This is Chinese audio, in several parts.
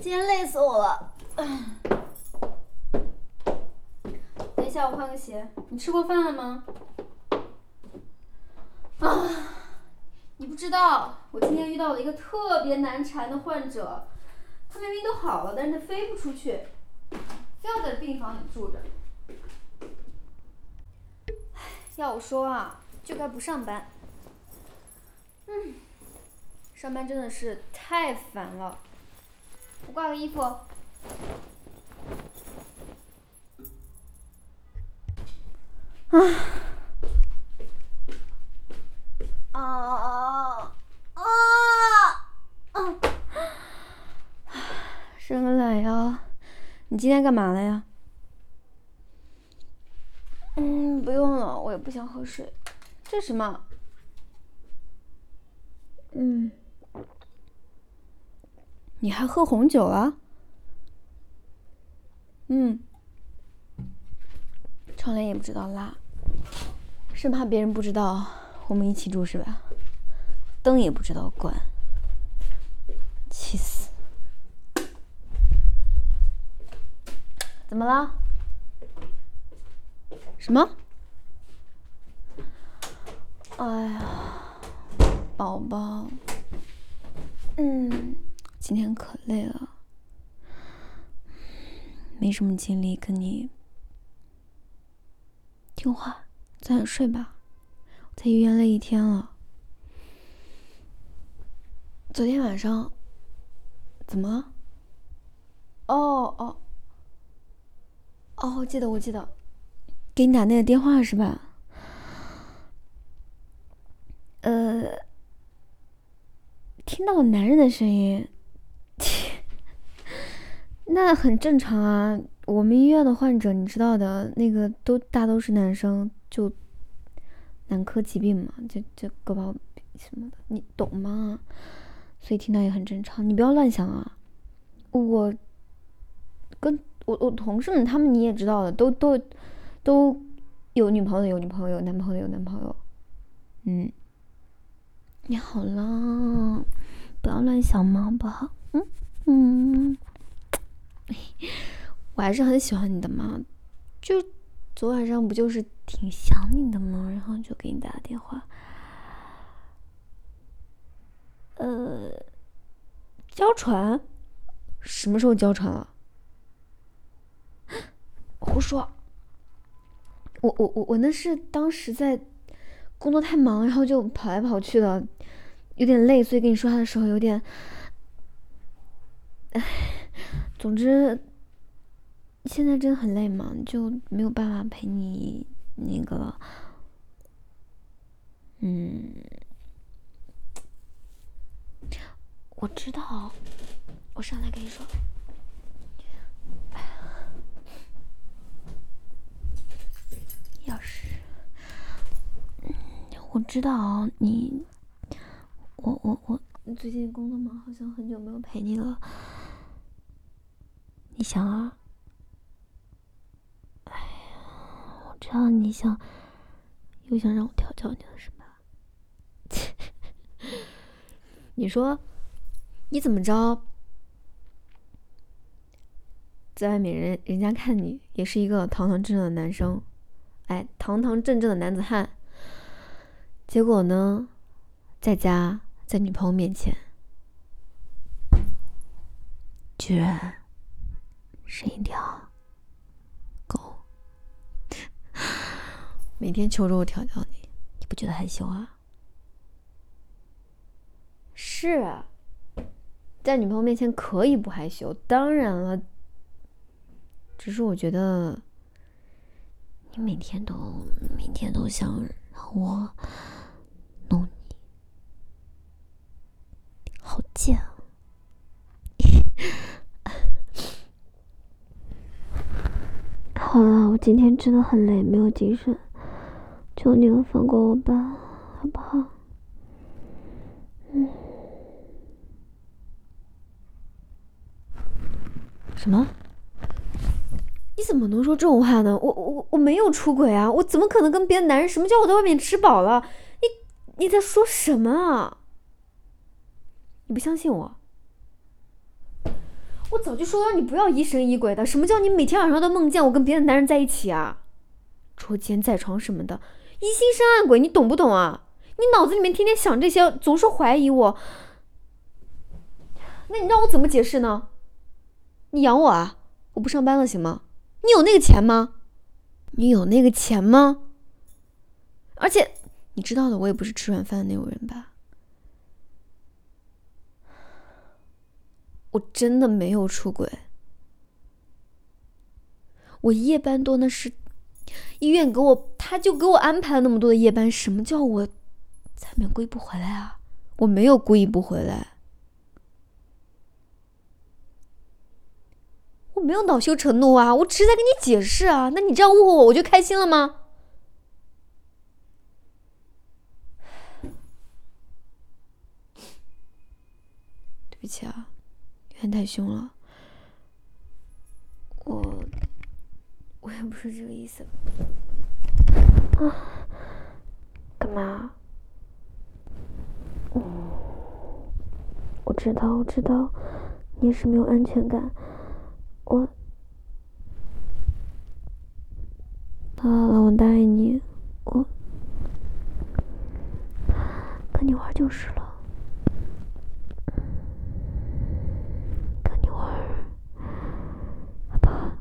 今天累死我了。等一下，我换个鞋。你吃过饭了吗？你不知道，我今天遇到了一个特别难缠的患者，他明明都好了，但是他飞不出去，非要在病房里住着。要我说啊，就该不上班。上班真的是太烦了。我挂个衣服。伸个懒腰。你今天干嘛了呀？不用了，我也不想喝水。这什么？你还喝红酒啊？窗帘也不知道拉，生怕别人不知道我们一起住是吧？灯也不知道关，气死！怎么了？什么？哎呀，宝宝，今天可累了，没什么精力跟你。听话，早点睡吧。我在医院累一天了。昨天晚上怎么了？我记得，给你打那个电话是吧？听到男人的声音，那很正常啊。我们医院的患者你知道的，那个大都是男生，就男科疾病嘛，就割包什么的，你懂吗？所以听到也很正常，你不要乱想啊。我同事们他们你也知道的，都有女朋友，有男朋友有男朋友。你好了，不要乱想嘛，好不好？我还是很喜欢你的嘛，就昨晚上不就是挺想你的吗？然后就给你打个电话。娇喘？什么时候娇喘了？胡说！我那是当时在工作太忙，然后就跑来跑去的，有点累，所以跟你说话的时候有点……总之现在真的很累嘛，就没有办法陪你那个了。我知道，我上来跟你说。钥匙。我知道你，我最近工作忙，好像很久没有陪你了。你想啊？我知道你又想让我调教你了是吧？你说你怎么着，在外面人家看你也是一个堂堂正正的男生，堂堂正正的男子汉，结果呢，在家在女朋友面前，居然是一条狗，每天求着我调教你，你不觉得害羞啊？是啊，在女朋友面前可以不害羞，当然了，只是我觉得你每天都想让我弄你，好贱啊！好了，我今天真的很累，没有精神，求你了，放过我吧，好不好？什么？你怎么能说这种话呢？我没有出轨啊！我怎么可能跟别的男人？什么叫我在外面吃饱了？你在说什么啊？你不相信我？ 我早就说让你不要疑神疑鬼的，什么叫你每天晚上都梦见我跟别的男人在一起啊？捉奸在床什么的，疑心生暗鬼，你懂不懂啊？你脑子里面天天想这些，总是怀疑我，那你让我怎么解释呢？你养我啊？我不上班了行吗？你有那个钱吗？你有那个钱吗？而且你知道的，我也不是吃软饭的那种人吧？我真的没有出轨，我夜班多那是，医院他就给我安排了那么多的夜班，什么叫我在里面故意不回来啊？我没有故意不回来，我没有恼羞成怒啊，我只是在跟你解释啊。那你这样误会我，我就开心了吗？对不起啊，有点太凶了，我也不是这个意思。啊，干嘛？我知道，你也是没有安全感。好了，我答应你，我跟你玩就是了，跟你玩，好不好？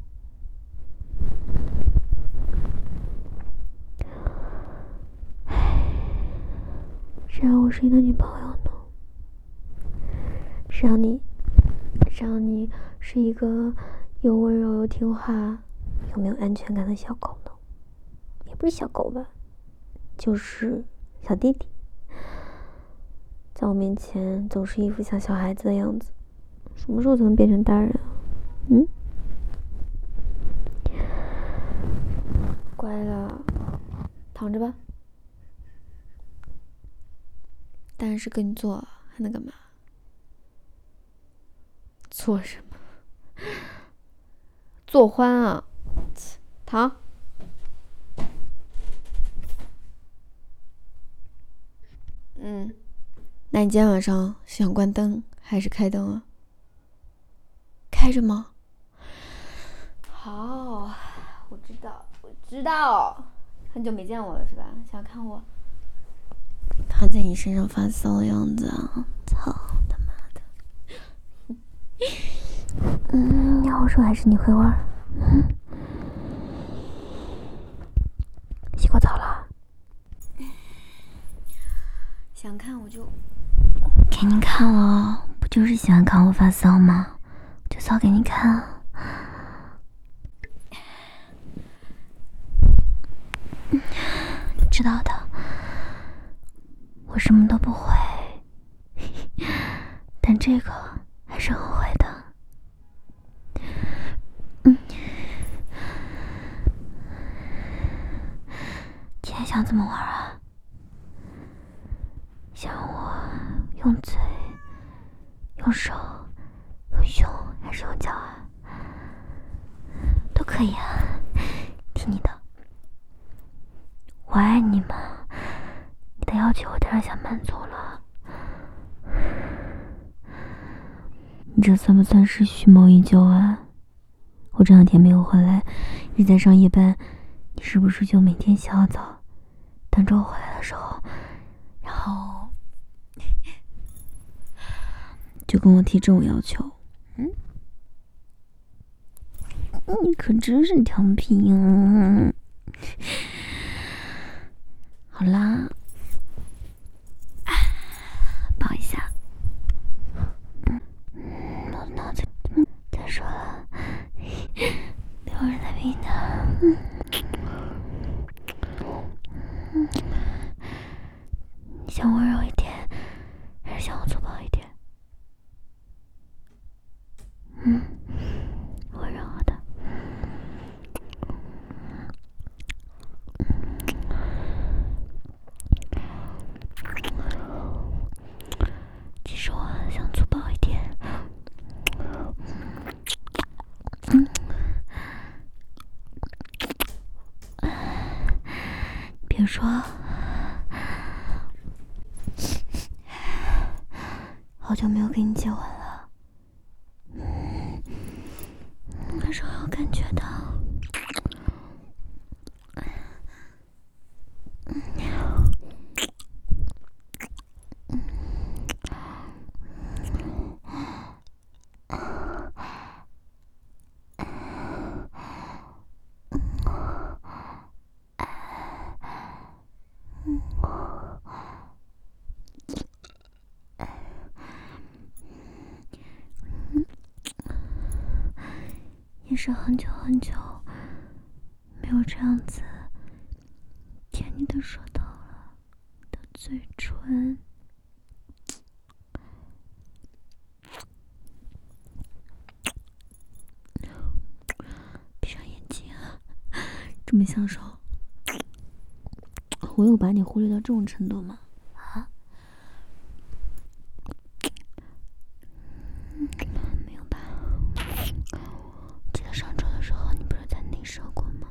谁让我是你的女朋友呢？谁让你是一个又温柔又听话又没有安全感的小狗呢？也不是小狗吧，就是小弟弟，在我面前总是一副像小孩子的样子，什么时候才能变成大人啊？乖了，躺着吧。当然是跟你做，还能干嘛？做什么？做欢啊！躺。那你今天晚上是想关灯还是开灯啊？开着吗？好，我知道，很久没见我了是吧？想看我躺在你身上发骚的样子啊！操他妈的！你好说还是你会玩？洗过澡了？想看我就给你看了，不就是喜欢看我发骚吗？就骚给你看。知道的，我什么都不会，但这个还是很会的。今天想怎么玩啊？想我用嘴、用手、用胸还是用脚啊？都可以啊，听你的。我爱你嘛，你的要求我当然想满足了。你这算不算是蓄谋已久啊？我这2天没有回来，一直在上夜班，你是不是就每天洗好澡，等着我回来的时候，然后就跟我提这种要求？你可真是调皮啊！好啦，抱一下。我的脑子再说了，有人在逼他。你想温柔一点，还是想我粗暴一点？温柔的。其实我想粗暴一点。别说，好久没有跟你接吻了。 也是很久很久没有这样子舔你的舌头了，的嘴唇。闭上眼睛啊，这么享受，我有把你忽略到这种程度吗？啊？没有吧？记得上周的时候，你不是在内射过吗？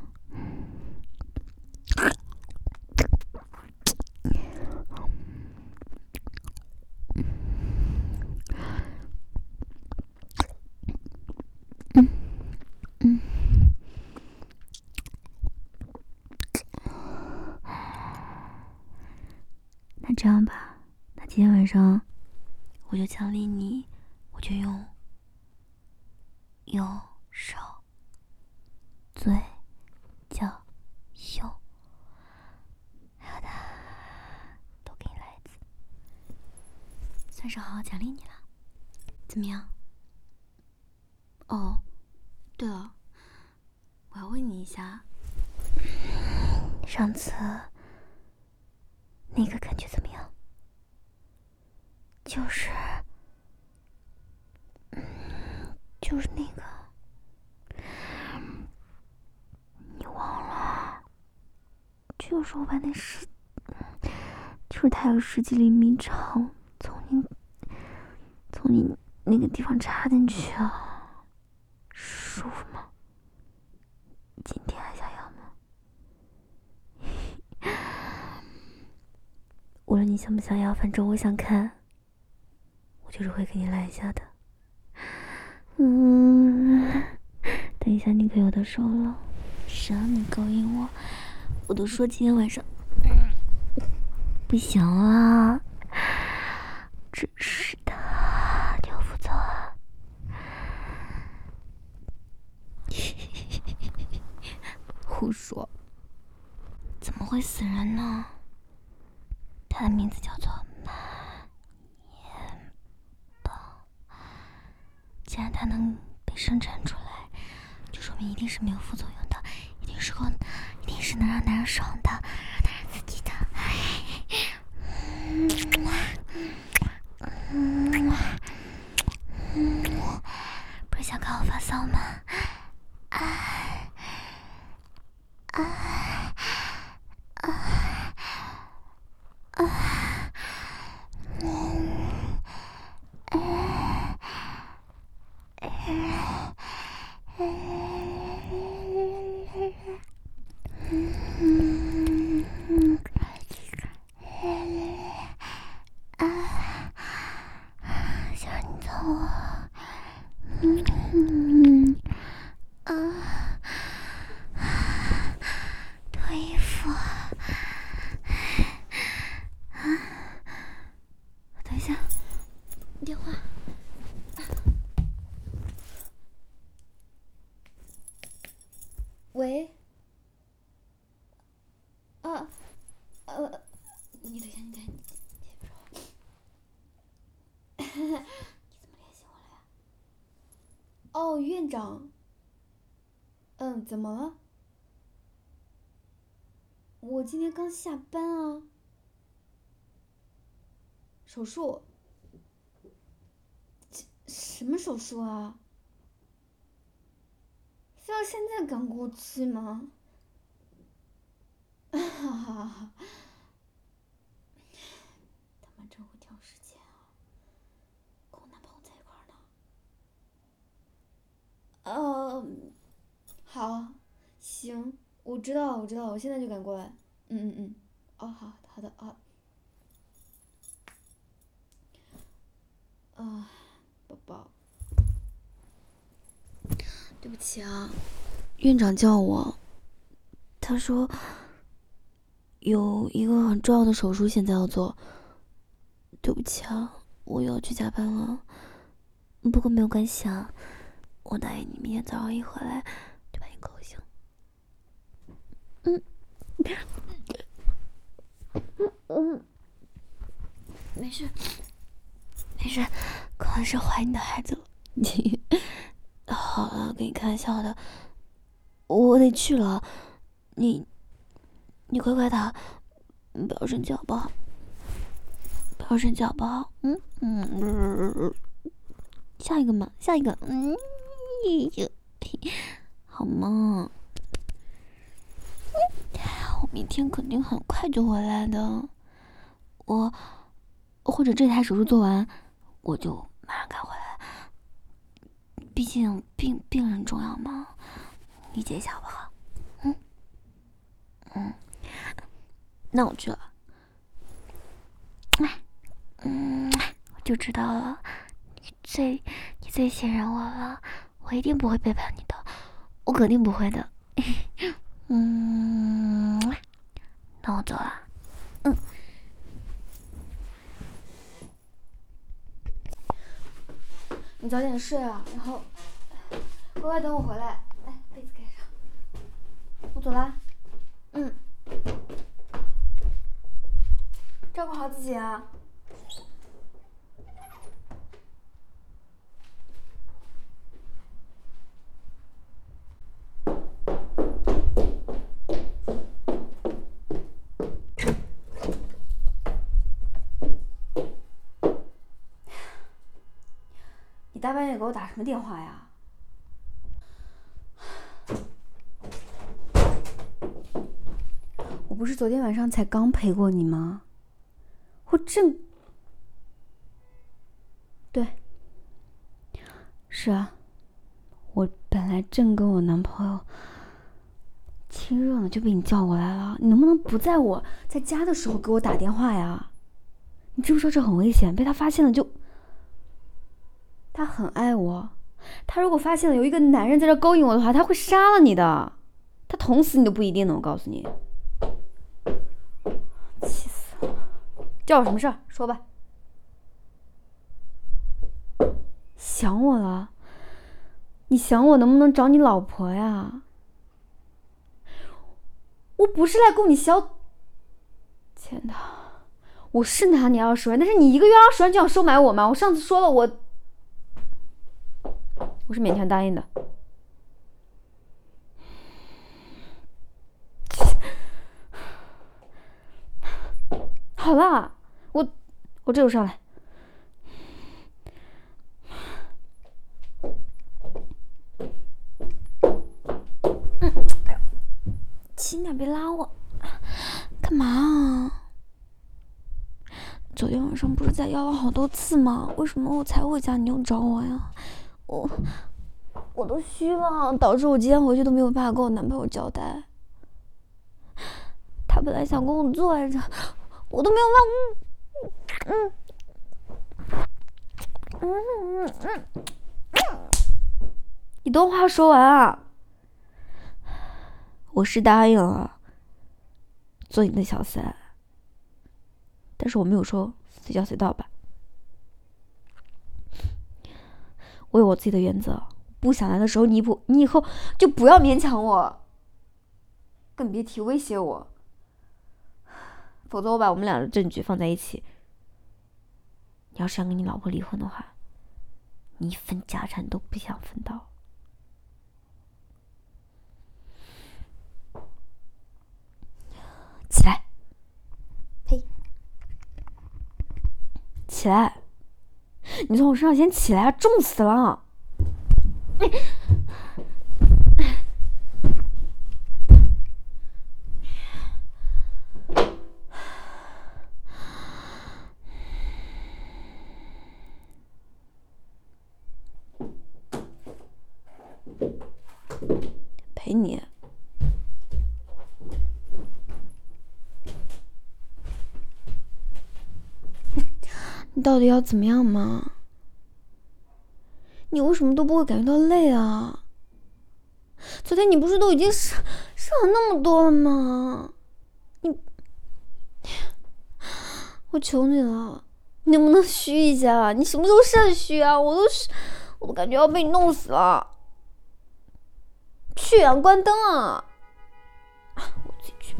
那这样吧，那今天晚上我就奖励你，我就用右手嘴角胸，好的，都给你来一次，算是好好奖励你了，怎么样？哦，对了，我要问你一下，上次那个感觉怎么样？就是那个，你忘了？就是我把就是它有10几厘米长，从你那个地方插进去啊，舒服吗？今天还想要吗？无论你想不想要，反正我想看，我就是会给你来一下的。等一下你可有的说了，谁让你勾引我？我都说今天晚上不行了，真是的，你要负责啊。胡说，怎么会死人呢？他的名字叫做马延宝，既然他能被生产出来，就说明一定是没有副作用的，一定是能让男人爽的，让男人刺激的。不是想看我发骚吗？想让你操我。脱衣服。等一下，电话。喂。你等一下，你先别说。你怎么联系我了呀？哦，院长。怎么了？我今天刚下班啊。手术？什么手术啊？非要现在赶过去吗？哈哈哈！他们真会挑时间啊，跟我男朋友在一块儿呢。好，行，我知道，我现在就赶过来。哦，好的啊。宝宝，对不起啊，院长叫我，他说有一个很重要的手术现在要做。对不起啊，我又要去加班了。不过没有关系啊，我答应你，明天早上一回来就把你勾醒。没事，可能是怀你的孩子了。好了， 跟你开玩笑的，我得去了，你乖乖的，不要生气好不好？不要生气好不好？下一个嘛，下一个，好吗？我明天肯定很快就回来的，或者这台手术做完，我就马上赶回来。毕竟病人重要嘛，理解一下好不好？那我去了。我就知道了，你最信任我了，我一定不会背叛你的，我肯定不会的。那我走了。 你早点睡啊，然后乖乖等我回来。来，被子盖上。我走啦。照顾好自己啊。你大半夜给我打什么电话呀？我不是昨天晚上才刚陪过你吗？对，是啊，我本来正跟我男朋友亲热呢，就被你叫过来了。你能不能不在我在家的时候给我打电话呀？你知不知道这很危险？被他发现了就……他很爱我，他如果发现了有一个男人在这勾引我的话，他会杀了你的，他捅死你都不一定呢。我告诉你，气死了！叫我什么事儿？说吧。想我了？你想我能不能找你老婆呀？我不是来供你消钱的，我是拿你20万，但是你1个月20万就想收买我吗？我上次说了，我是勉强答应的。好了，我这就上来。 轻点，别拉我，干嘛啊？昨天晚上不是在要了好多次吗？为什么我才回家你又找我呀？我都虚了，导致我今天回去都没有办法跟我男朋友交代。他本来想跟我做来着，我都没有你等话说完啊！ 我是答应了做你的小三，但是我没有说随叫随到吧。我有我自己的原则，不想来的时候你以后就不要勉强我，更别提威胁我， 否则我把我们俩的证据放在一起。你要是想跟你老婆离婚的话，你一分家产都不想分到。起来！ 呸！ 起来！你从我身上先起来啊！重死了！陪你。你到底要怎么样嘛？你为什么都不会感觉到累啊？昨天你不是都已经射了那么多了吗？我求你了，你能不能虚一下？你什么时候肾虚啊？我都感觉要被你弄死了。去啊，关灯啊！我自己去。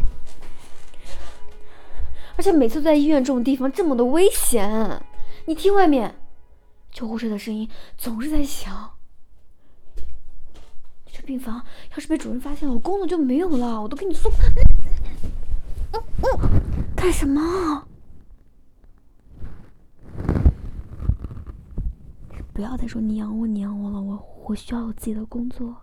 而且每次在医院这种地方这么的危险，你听外面救护车的声音总是在响。 这病房要是被主任发现了，我工作就没有了。我都跟你说， 干什么？不要再说你养我，你养我了，我需要有自己的工作。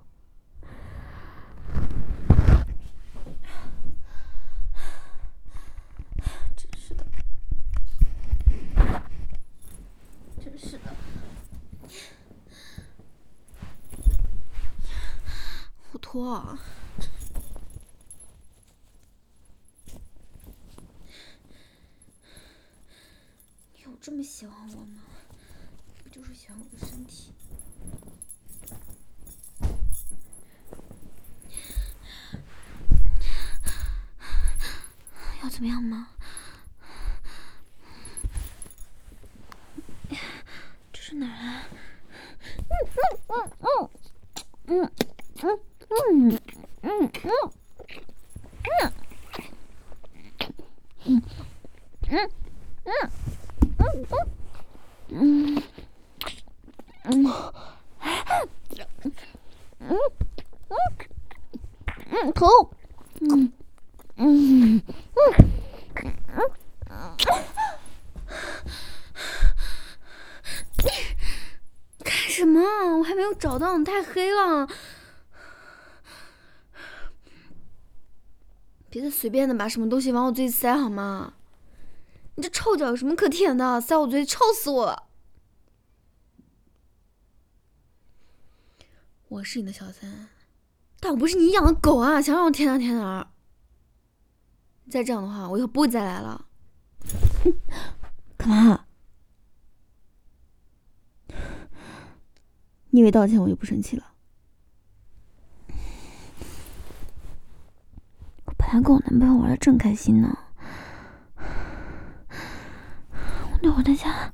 真是的，我脱啊！你有这么喜欢我吗？不就是喜欢我的身体？ 要怎么样吗？这是哪儿啊？头。 干什么？我还没有找到，太黑了。别再随便的把什么东西往我嘴里塞好吗？你这臭脚有什么可舔的？塞我嘴里臭死我了！我是你的小三，但我不是你养的狗啊！想让我舔哪舔哪。再这样的话，我以后不会再来了。 干嘛？你以为道歉我就不生气了？我本来跟我男朋友玩的正开心呢，我那会儿在家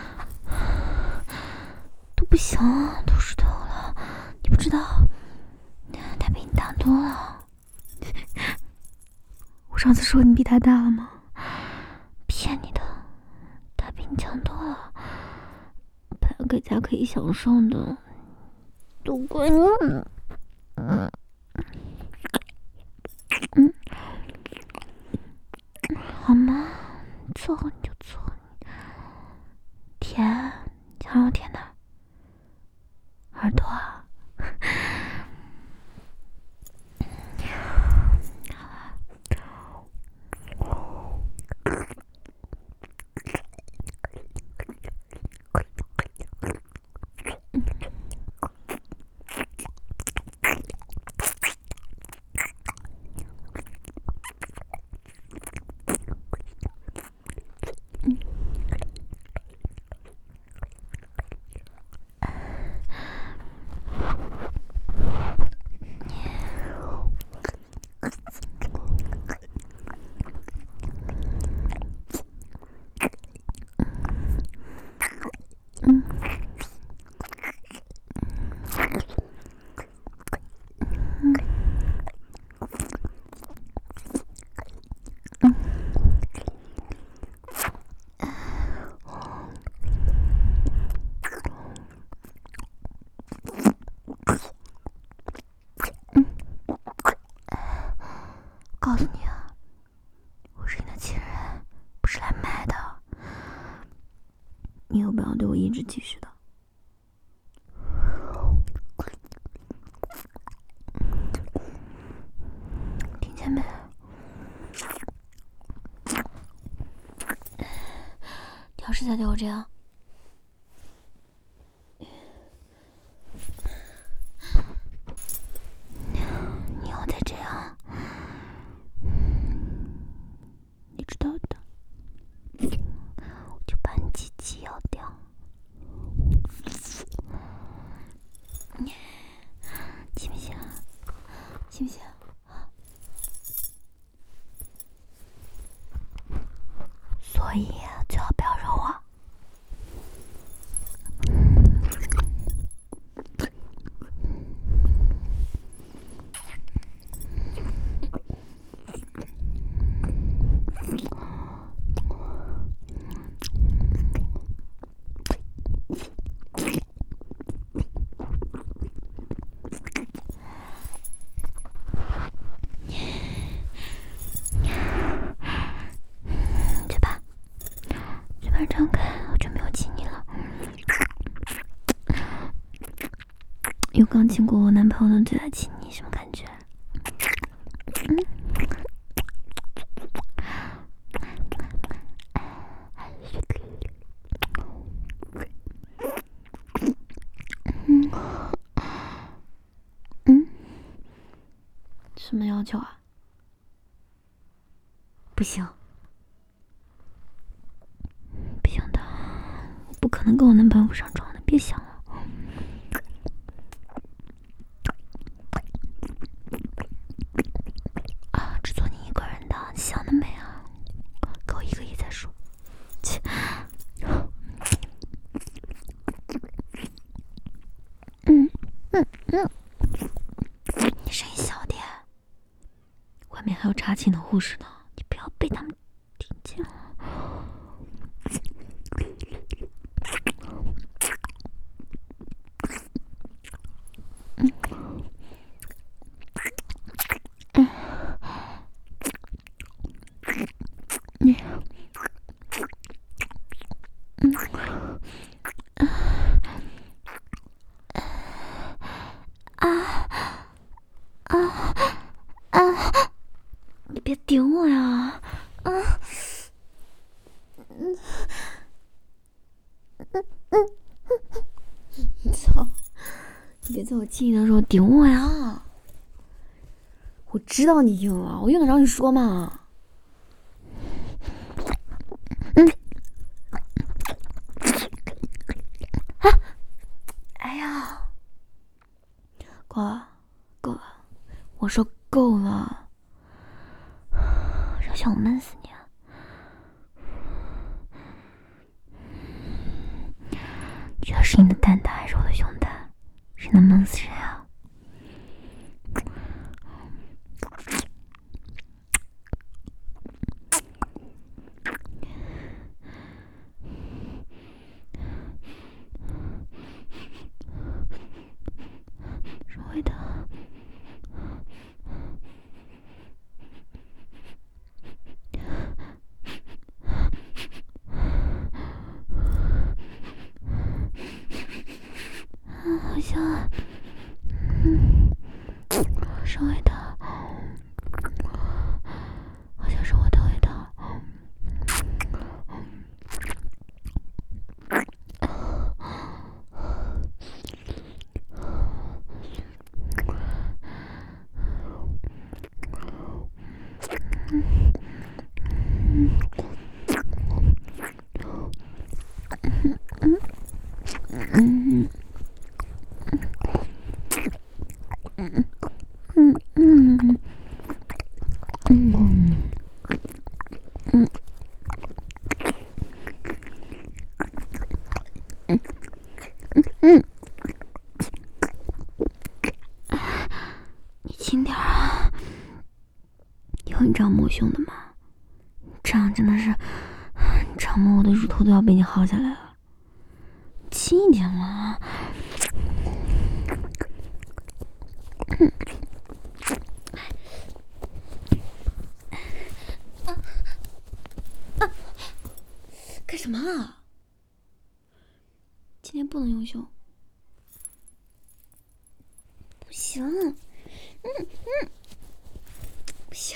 都不行，都湿透了。你不知道，他比你大多了。我上次说你比他大了吗？骗你的，他比你强多了。本来搁家可以享受的，都怪你。好吗？凑合你就凑合你。舔，想让我舔哪儿？耳朵啊？告诉你啊，我是你的亲人，不是来卖的。你有必要对我颐指气使的。听见没？你要是再对我这样，你要再这样，你知道的，我就把你鸡鸡咬掉。信不信啊？信不信啊？所以最好不要惹我。 儿张开，好久没有亲你了。有刚亲过我男朋友的嘴来亲你，什么感觉？什么要求啊？不行，不行的，我不可能跟我男朋友不上床的，别想了。啊，只做你一个人的，你想得美啊！给我1个亿再说。切。你声音小点，外面还有查寝的护士呢，你不要被他们听见了。你别顶我呀！操！你别在我亲你的时候顶我呀！我知道你硬了，我用得着你说吗？哎呀，够了，够了！我说够了，让小我闷死你啊！觉得是你的蛋大还是我的胸大？谁能闷死谁啊？是会的。好像，是味道，好像是我的味道。你轻点啊！有你这样摸胸的吗？这样真的是，这样摸我的乳头都要被你薅下来了。轻一点嘛！干什么啊？今天不能用胸。不行，不行。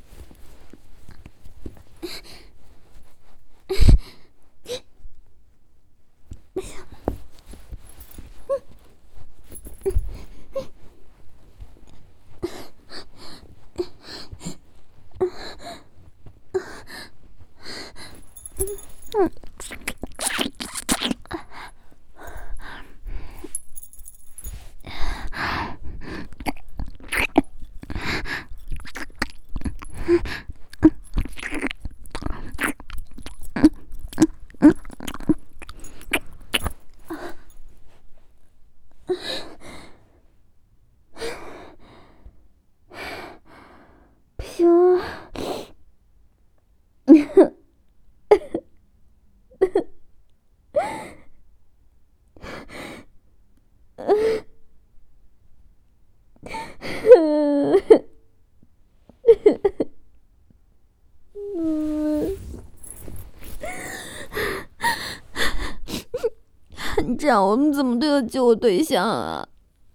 不行。 这样，我们怎么对得起我对象啊？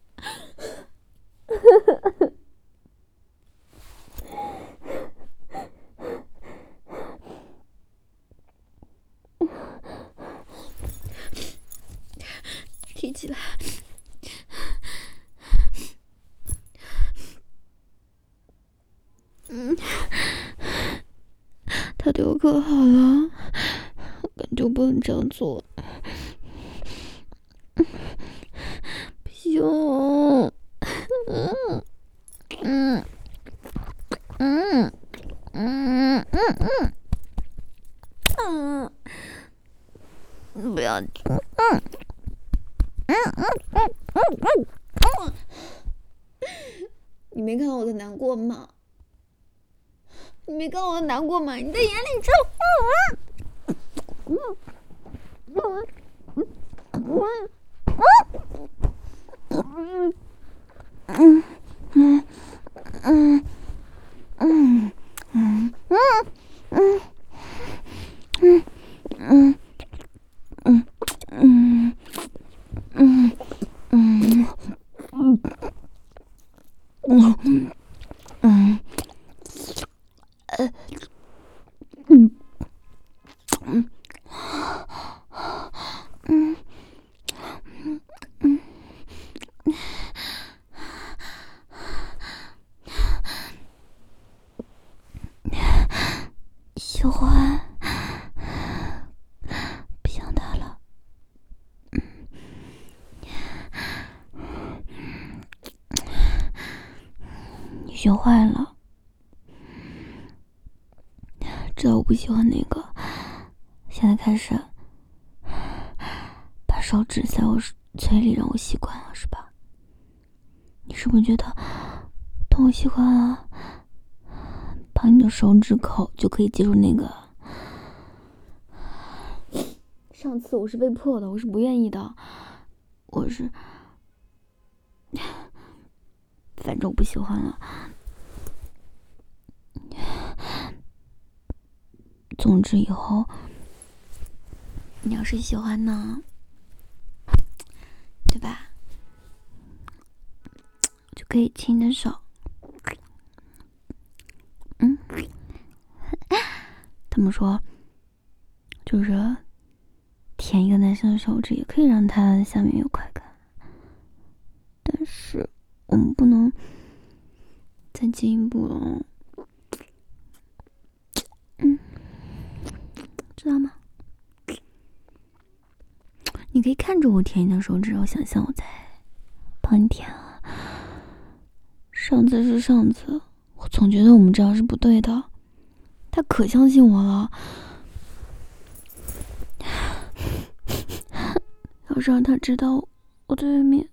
提起来，他对我可好了，我感觉我不能这样做。不行，不要，你没看到我的难过吗？你没看到我的难过吗？你的眼里只喜欢，不想他了。你学坏了，知道我不喜欢那个，现在开始把手指在我嘴里让我习惯了，是吧？你是不是觉得等我习惯了，把你的手指口就可以接住那个？上次我是被迫的，我是不愿意的，反正我不喜欢了。总之以后你要是喜欢呢，对吧？就可以亲你的手。他们说，就是舔一个男生的手指也可以让他下面有快感，但是我们不能再进一步了。知道吗？你可以看着我舔你的手指，然后想象我在帮你舔啊。上次是上次，我总觉得我们这样是不对的，他可相信我了。要是让他知道我在外面，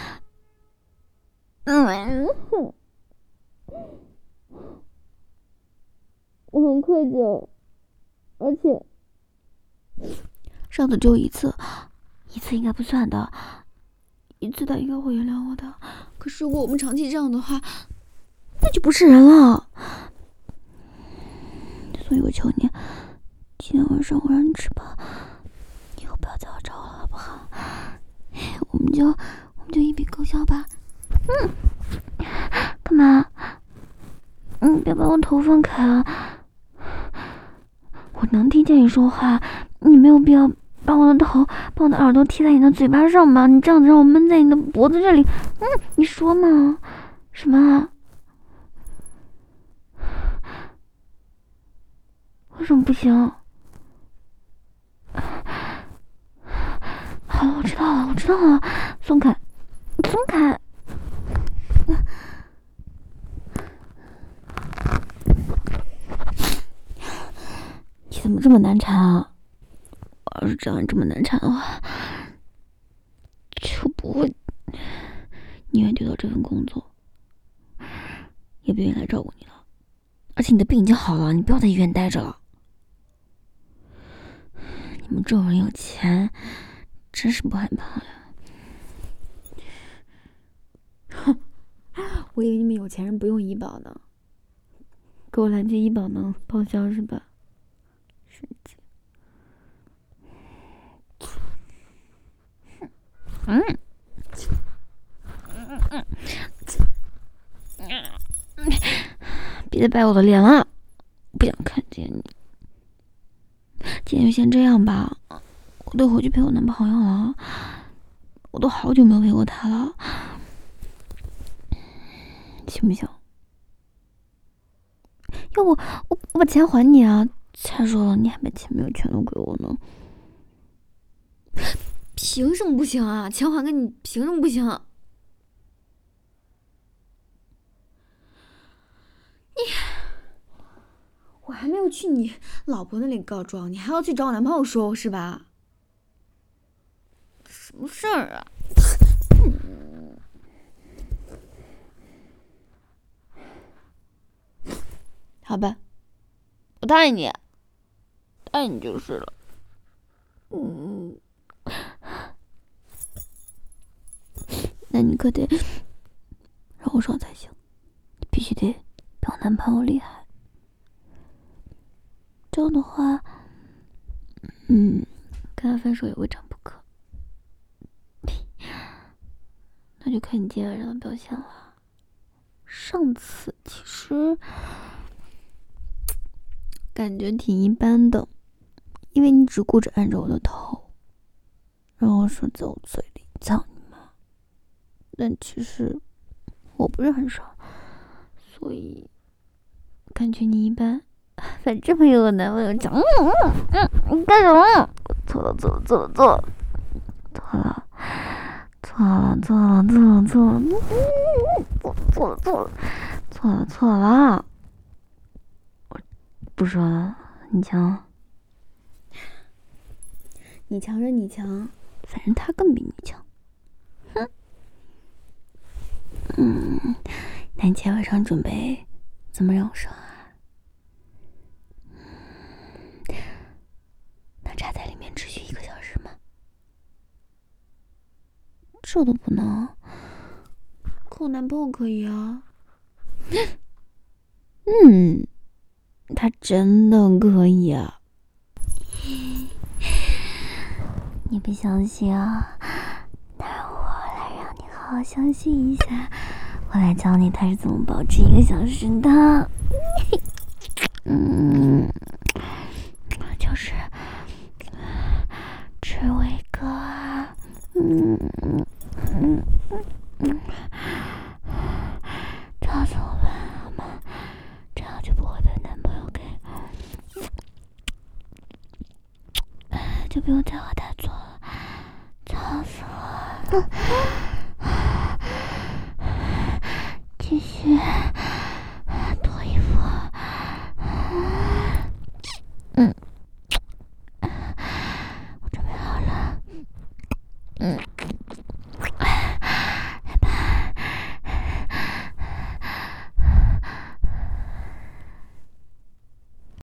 我很愧疚，而且上次只有一次应该不算的，一次他应该会原谅我的。可是如果我们长期这样的话，那就不是人了。所以我求你，今天晚上我让你吃饱，以后不要再我找我了，好不好？我们就一笔勾销吧。干嘛？你别把我头放开啊！我能听见你说话，你没有必要把我的耳朵贴在你的嘴巴上吧？你这样子让我闷在你的脖子这里，你说嘛？什么啊？为什么不行？好了，我知道了，松开，松开。你怎么这么难缠啊？我要是知道你这么难缠的话，就不会宁愿丢掉这份工作，也不愿意来照顾你了。而且你的病已经好了，你不要在医院待着了。你们这种人有钱，真是不害怕呀！哼，我以为你们有钱人不用医保呢，给我拦截医保能报销是吧？神经！ 别再掰我的脸了，不想看见你。今天就先这样吧，我得回去陪我男朋友了。我都好久没有陪过他了，行不行？要不我把钱还你啊？再说了，你还把钱没有全都给我呢。 凭什么不行啊？钱还给你，凭什么不行？我还没有去你老婆那里告状，你还要去找我男朋友说是吧？什么事儿啊？ 好吧，我答应你，答应你就是了。那你可得让我爽才行，你必须得比我男朋友厉害。这样的话，跟他分手也未尝不可。那就看你今天晚上的表现了。上次其实感觉挺一般的，因为你只顾着按着我的头，然后说在我嘴里操你妈，但其实我不是很爽，所以感觉你一般。反正没有我男朋友讲，你干什么？错了，我不说了，你强， 你强任你强， 反正他更比你强。哼，那你今天晚上准备怎么让我爽啊？能插在里面持续1个小时吗？这都不能，可我男朋友可以啊。他真的可以啊。你不相信啊？那我来让你好好相信一下，我来教你他是怎么保持1个小时的。就是吃伟哥啊，这样怎么办好吗？这样就不会被男朋友给，就不用再和他做了，吵死我了。继续脱衣服。我准备好了。